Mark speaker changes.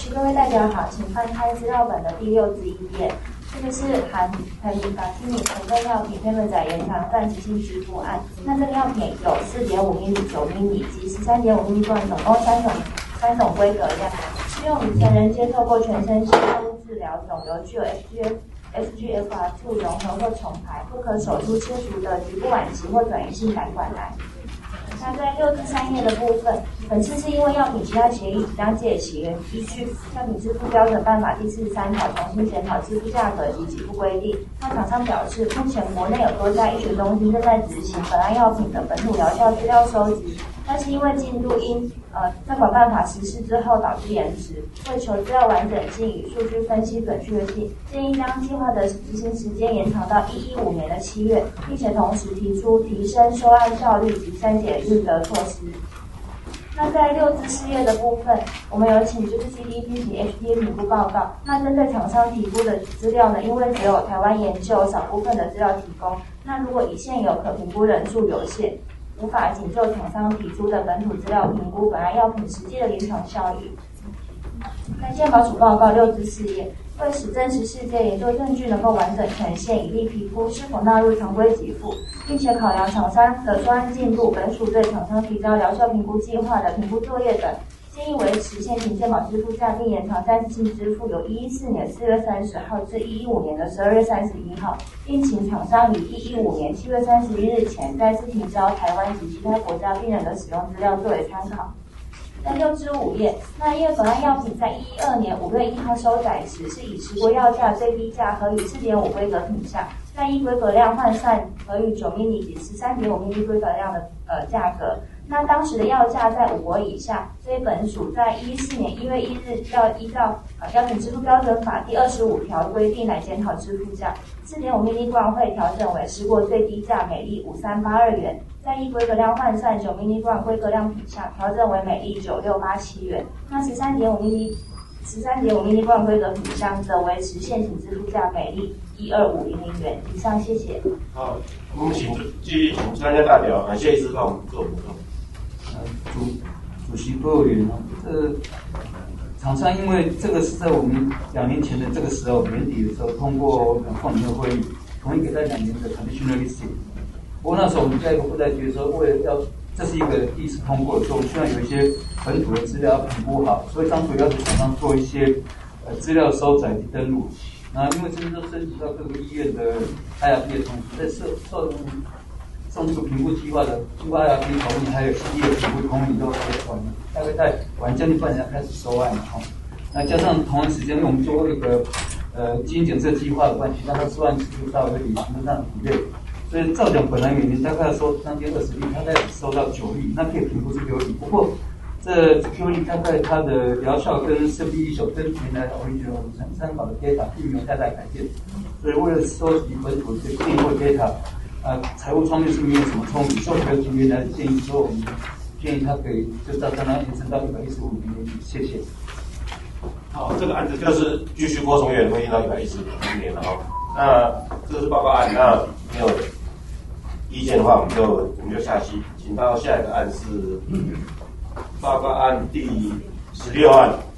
Speaker 1: 各位代表好，请翻开资料本的第61页。这个是含Pemigatinib成分药品配合仔延长暂时性支付案。那这个药品有4.5ml、9ml及13.5ml罐，总共三种规格量，适用于成人接受过全身性药物治疗肿瘤具有 FGFR2 融合或重排，不可手术切除的局部晚期或转移性胆管癌。那在6至3页的部分，本次是因为药品期待协议即将届期，依据药品支付标准办法第43条重新检讨支付价格及给付规定。那厂商表示，目前国内有多家医学中心正在执行本案药品的本土疗效资料收集，但是因为进度因暂管办法实施之后导致延迟，为求资料完整性与数据分析准确性，建议将计划的执行时间延长到115年的7月，并且同时提出提升收案效率及删减日的措施。那在6至4页的部分，我们有请就是 CDP 及 FDA 评估报告。那针对厂商提供的资料呢，因为只有台湾研究少部分的资料提供，那如果以现有可评估人数有限，无法仅就厂商提出的本土资料评估本案药品实际的临床效益。那健保署报告6至4页，为使真实世界研究证据能够完整呈现，以利评估是否纳入常规给付，并且考量厂商的收案进度，本署对厂商提交疗效评估计划的评估作业等，建议维持现行健保支付价，并延长暂时性支付由114年4月30号至115年的12月31号，并请厂商于115年7月31日前再次提交台湾及其他国家病人的使用资料作为参考。在6至5页，那因为本案药品在112年5月1号收载时，是以持国药价最低价合与 4.5 规格品项，在依规格量换算合与9 ml 及13.5 ml规格量的价格。那当时的药价在5国以下，所以本署在114年1月1日要依照药品支付标准法第25条规定来检讨支付价。4.5 ml罐会调整为10国最低价每粒5382元，在依规格量换算9 ml罐规格量品项调整为每粒9687元。那13.5 ml罐规格品项则维持现行支付价每粒12500元。以上，谢谢。
Speaker 2: 好，我们继续请专家代表谢医师帮我们做补充。
Speaker 3: 主席各位委员，厂商因为这个是在我们2年前的这个时候年底的时候通过放牛会议，同意给他2年的 conditional listing。不过那时候我们下一个部在觉得说，为了要这是一个第一次通过的时候，我们需要有一些本土的资料要评估好，所以当初要求厂商做一些资料收载及登录。那因为这些都涉及到各个医院的 IRB 的同时，在送这个评估计划的经过 IRB 同意，还有 CD 的评估同意都大概在晚将近半年开始收案哈。那加上同一时间，因为我们做一个基因检测计划的关系，那它收案次数稍微比行政上比例，所以照讲本来每年大概收将近20例，它在收到9例，那可以评估是6例。不过这9例大概它的疗效跟生理医学跟原来的 original 参考的 data 并没有太大改变，所以为了收集本土的进一步 data。财务方面是没有什么冲突，所以和原来的建议说，我们建议他可以就照刚刚延伸到115年，谢谢。
Speaker 2: 好，这个案子就是继续郭崇远会议到115年了哈。那这是报告案，那没有意见的话，我们就下期，请到下一个案是报告案第16案。